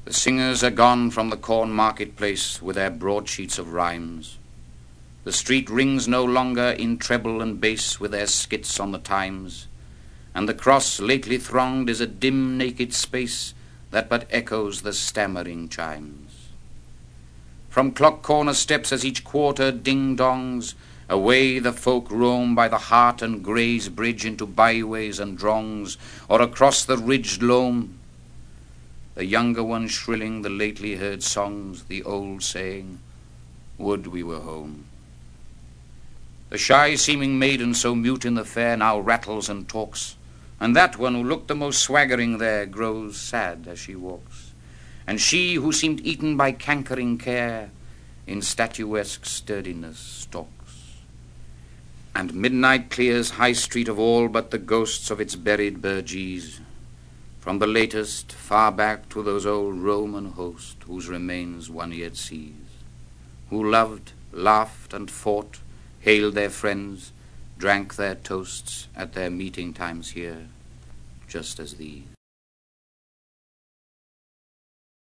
The singers are gone from the corn marketplace with their broadsheets of rhymes. The street rings no longer in treble and bass with their skits on the times, and the cross lately thronged is a dim naked space that but echoes the stammering chimes. From clock corner steps as each quarter ding-dongs, away the folk roam by the Hart and Gray's bridge into byways and drongs, or across the ridged loam, the younger ones shrilling the lately heard songs, the old saying, "Would we were home." The shy-seeming maiden so mute in the fair now rattles and talks, and that one who looked the most swaggering there grows sad as she walks, and she who seemed eaten by cankering care in statuesque sturdiness stalks. And midnight clears High Street of all but the ghosts of its buried burgees, from the latest far back to those old Roman host whose remains one yet sees, who loved, laughed, and fought, hailed their friends, drank their toasts at their meeting times here, just as these.